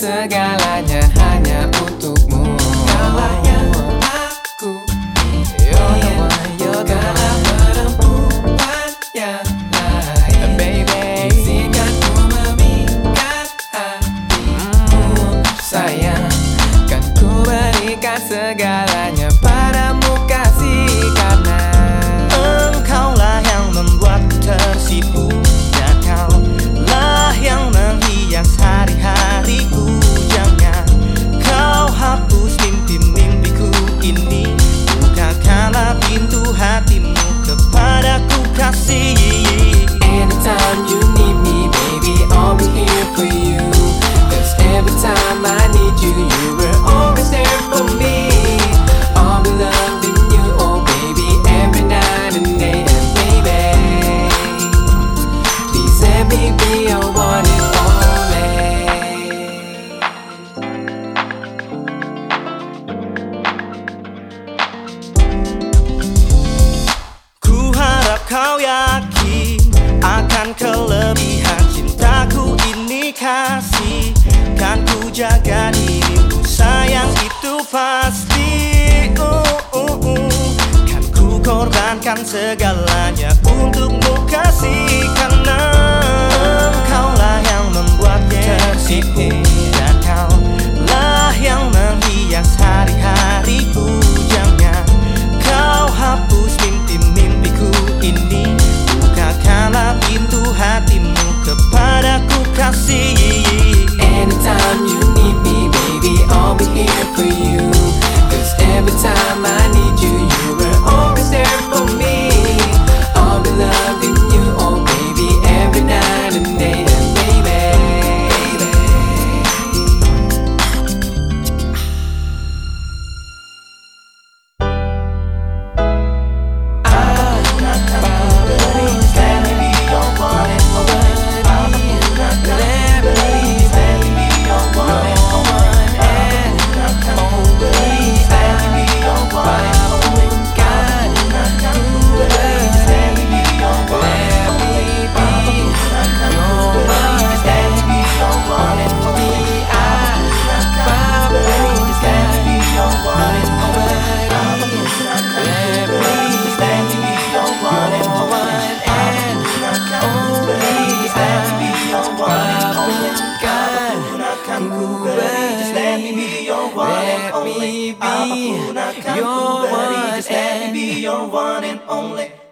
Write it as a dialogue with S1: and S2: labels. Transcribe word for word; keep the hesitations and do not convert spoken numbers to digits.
S1: segalanya hanya untukmu. Kaulah yang aku ingin, segala perempuan yang lain. Baby, izinkan ku memikat hatimu, sayang. Kan ku berikan segalanya padamu kasih, karena
S2: engkaulah yang membuatku tersipu, dan kaulah yang menghias hari-hariku. Jangan kau hapus mimpi-mimpiku ini, bukakanlah pintu hatimu kepadaku kasih.
S1: anytime you need me, baby, I'll be here for you. Cause every time I need you, you were always there for me. I'll be loving you, oh baby, every night and day. And baby, please let me be your one and only.
S2: Ku harap kau yakin akan kelebihan cintaku ini kasih. Kan ku jaga dirimu sayang, itu pasti. uh, uh, uh. Kan ku korbankan segalanya untukmu kasih, karena engkaulah yang membuatku tersipu, dan kaulah yang menghias hari-hariku. Jangan kau hapus mimpi-mimpiku ini, bukakanlah pintu hatimu kepadaku kasih.
S1: Anytime you need me, baby, I'll be here for you. Cause every time I need you, you were always there for me. I'll be loving you, oh baby, every night and day. And baby, let me be your one and only. Apapun akan ku beri, just let me be your one and only.